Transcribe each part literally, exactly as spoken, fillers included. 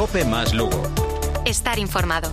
Cope Más Lugo. Estar informado.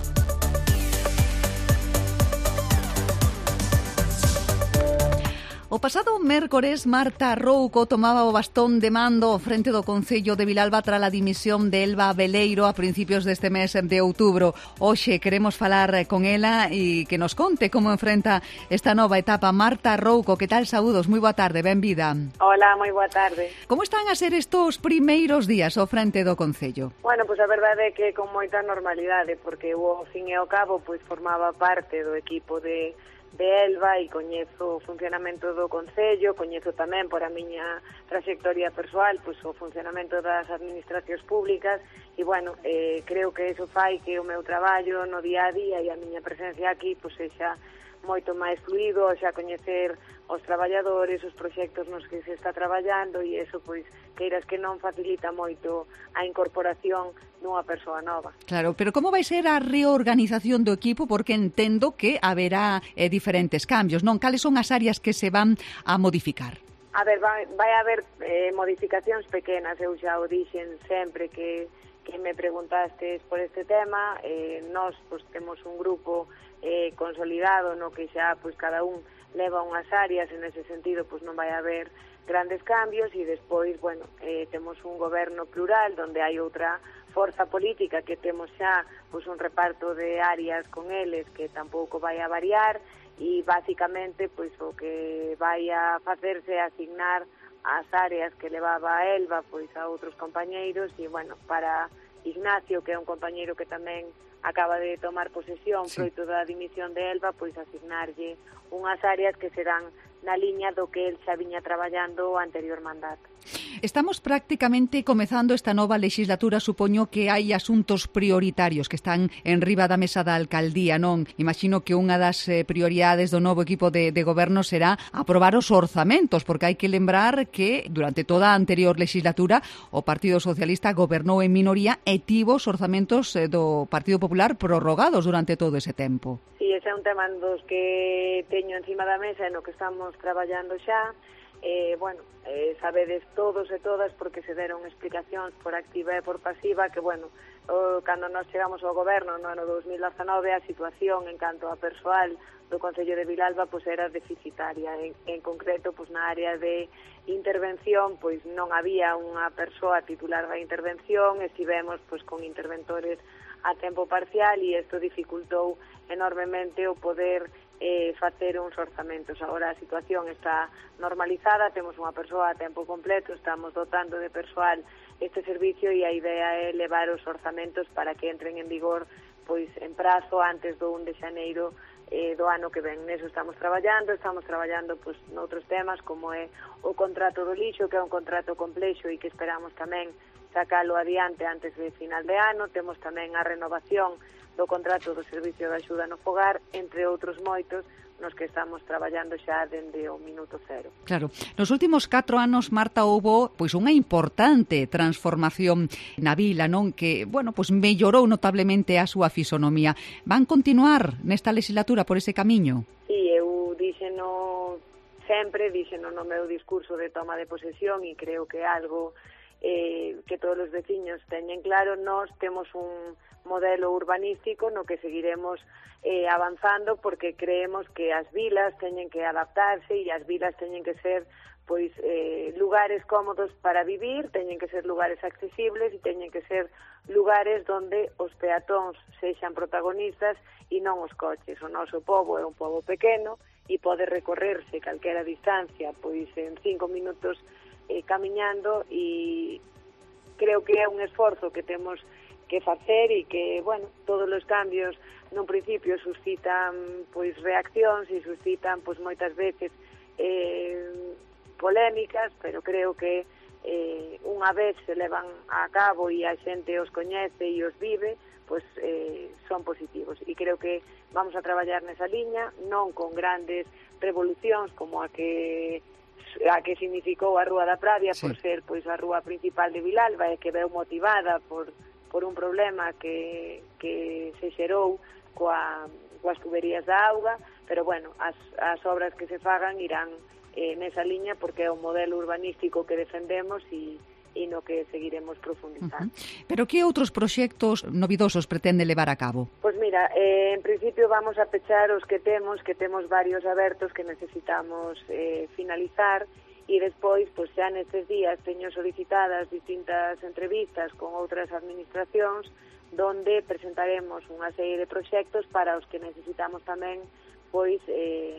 O pasado mércores, Marta Rouco tomaba o bastón de mando frente do Concello de Vilalba tras a dimisión de Elba Beleiro a principios deste mes de outubro. Hoxe queremos falar con ela e que nos conte como enfrenta esta nova etapa. Marta Rouco, que tal? Saúdos, moi boa tarde, benvida. Hola, moi boa tarde. Como están a ser estos primeiros días ao frente do Concello? Bueno, pois a verdade é que con moita normalidade, porque o fin e ao cabo pois formaba parte do equipo de de Elba e coñezo o funcionamento do Concello, coñezo tamén por a miña trayectoria persoal pois o funcionamento das administracións públicas e, bueno, eh, creo que eso fai que o meu traballo no día a día e a miña presencia aquí pois sexa moito máis fluido, xa coñecer os traballadores, os proxectos nos que se está traballando e eso, pois, queiras que non facilita moito a incorporación dunha persoa nova. Claro, pero como vai ser a reorganización do equipo? Porque entendo que haberá eh, diferentes cambios, non? Cales son as áreas que se van a modificar? A ver, vai, vai haber eh, modificacións pequenas, eu xa o dixen sempre que que me preguntastes por este tema. Eh, nós pois, temos un grupo eh, consolidado no que xa pois, cada un leva unhas áreas, en ese sentido pois, non vai haber grandes cambios e despois, bueno, eh, temos un goberno plural onde hai outra forza política que temos xa pois, un reparto de áreas con eles que tampouco vai a variar e basicamente pois, o que vai a facerse é asignar as áreas que levaba a Elba pois a outros compañeiros e, bueno, para Ignacio, que é un compañeiro que tamén acaba de tomar posesión sí. froito da dimisión de Elba, pois asignarlle unhas áreas que serán na liña do que el xa viña traballando o anterior mandato. Estamos prácticamente comezando esta nova legislatura, supoño que hai asuntos prioritarios que están en riba da mesa da alcaldía, non? Imagino que unha das eh, prioridades do novo equipo de, de goberno será aprobar os orzamentos, porque hai que lembrar que durante toda a anterior legislatura o Partido Socialista gobernou en minoría e tivo os orzamentos eh, do Partido Popular prorrogados durante todo ese tempo. Sí, ese é un tema dos que teño encima da mesa e no que estamos traballando xa. Eh, bueno, eh, sabedes todos e todas porque se deron explicacións por activa e por pasiva que, bueno, o, cando nos chegamos ao goberno no ano dos mil dezanove a situación en canto a persoal do Concello de Vilalba pois era deficitaria. En, en concreto, pois na área de intervención, pois non había unha persoa titular da intervención, estivemos pois con interventores a tempo parcial e isto dificultou enormemente o poder eh, facer uns orzamentos. Agora a situación está normalizada, temos unha persoa a tempo completo, estamos dotando de persoal este servicio e a idea é levar os orzamentos para que entren en vigor pois en prazo antes do un de xaneiro eh, do ano que ven. Neso estamos traballando, estamos traballando pois noutros temas como é o contrato do lixo, que é un contrato complexo e que esperamos tamén sacalo adiante antes de final de ano. Temos tamén a renovación do contrato do Servicio de Axuda no Fogar, entre outros moitos, nos que estamos traballando xa dende o minuto cero. Claro, nos últimos catro anos, Marta, houbo pois unha importante transformación na vila, non? Que, bueno, pois mellorou notablemente a súa fisonomía. Van continuar nesta legislatura por ese camiño? Sí, eu díxeno sempre, díxeno no meu discurso de toma de posesión e creo que é algo eh, que todos os veciños teñen claro. Nós temos un modelo urbanístico no que seguiremos eh, avanzando porque creemos que as vilas teñen que adaptarse e as vilas teñen que ser pois eh, lugares cómodos para vivir, teñen que ser lugares accesibles e teñen que ser lugares donde os peatóns sexan protagonistas e non os coches. O noso pobo é un pobo pequeno e pode recorrerse calquera distancia pois en cinco minutos eh, camiñando e creo que é un esforzo que temos que facer e que, bueno, todos os cambios nun principio suscitan pois reaccións e suscitan pois moitas veces eh, polémicas, pero creo que eh, unha vez se levan a cabo e a xente os coñece e os vive, pois eh, son positivos e creo que vamos a traballar nesa liña, non con grandes revolucións como a que a que significou a Rúa da Pravia sí. por ser pois a rúa principal de Vilalba e que veu motivada por por un problema que, que se xerou coa, coas tuberías da auga, pero, bueno, as, as obras que se fagan irán eh, nesa liña porque é o modelo urbanístico que defendemos e, e no que seguiremos profundizando. Uh-huh. Pero que outros proxectos novidosos pretende levar a cabo? Pois mira, eh, en principio vamos a pechar os que temos, que temos varios abertos que necesitamos eh, finalizar, e despois, pois xa nestes días teño solicitadas distintas entrevistas con outras administracións donde presentaremos unha serie de proxectos para os que necesitamos tamén pois eh,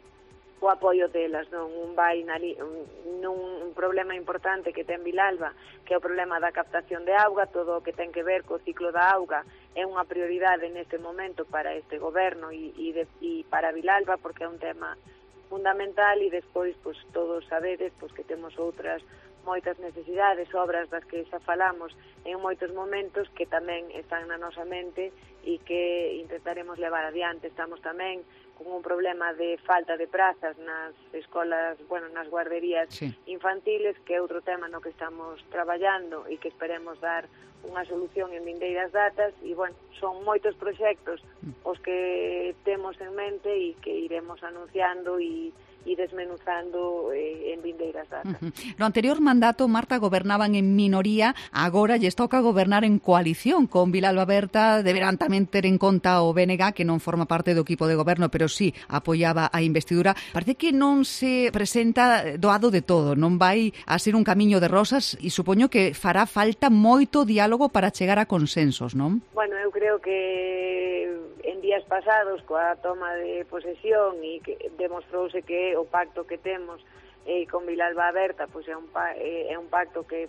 o apoio delas, non? Un vai na li, un, nun un problema importante que ten Vilalba, que é o problema da captación de auga, todo o que ten que ver co ciclo da auga é unha prioridade neste momento para este goberno e, e, de, e para Vilalba, porque é un tema fundamental, e despois, pois, todos sabedes pois, que temos outras moitas necesidades, obras das que xa falamos en moitos momentos que tamén están na nosa mente e que intentaremos levar adiante. Estamos tamén con un problema de falta de prazas nas escolas, bueno, nas guarderías sí. infantiles, que é outro tema no que estamos traballando e que esperemos dar unha solución en vindeiras datas, e, bueno, son moitos proxectos os que temos en mente e que iremos anunciando e e desmenuzando eh, en vindeiras datas. Uh-huh. No anterior mandato, Marta, gobernaban en minoría, agora lles toca gobernar en coalición con Vilalba Berta. Deberán tamén ter en conta o B N G, que non forma parte do equipo de goberno, pero sí apoiaba a investidura. Parece que non se presenta doado de todo, non vai a ser un camiño de rosas, e supoño que fará falta moito diálogo para chegar a consensos, non? Bueno, eu creo que en días pasados, coa toma de posesión, e que demostrouse que o pacto que temos eh, con Vilalba Berta pois é un pa, eh, é un pacto que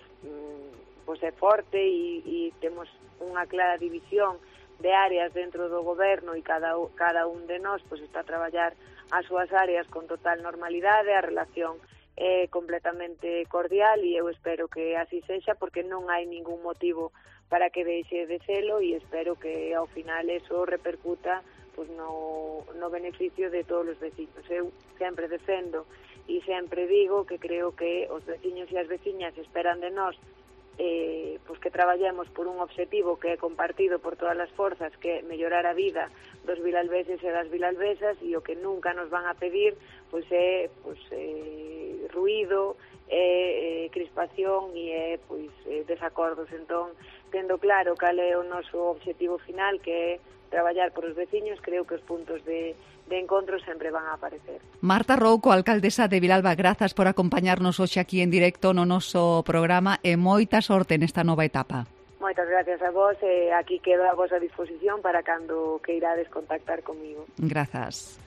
mm, pois é forte, e, e temos unha clara división de áreas dentro do goberno, e cada, cada un de nós pois está a traballar as súas áreas con total normalidade. A relación é completamente cordial e eu espero que así sexa, porque non hai ningún motivo para que deixe de selo, e espero que ao final eso repercuta pues no, no beneficio de todos os veciños. Eu sempre defendo e sempre digo que creo que os veciños e as veciñas esperan de nós eh, pues que traballemos por un obxectivo que é compartido por todas as forzas, que é mellorar a vida dos vilalbeses e das vilalbesas, e o que nunca nos van a pedir pues é pues, eh, ruído, é eh, crispación e é pues, eh, desacordos. Entón, tendo claro cal é o noso obxectivo final, que é traballar por os veciños, creo que os puntos de, de encontro sempre van a aparecer. Marta Rouco, alcaldesa de Vilalba, grazas por acompañarnos hoxe aquí en directo no noso programa, e moita sorte nesta nova etapa. Moitas gracias a vos, e aquí quedo a vosa disposición para cando queirades contactar comigo. Grazas.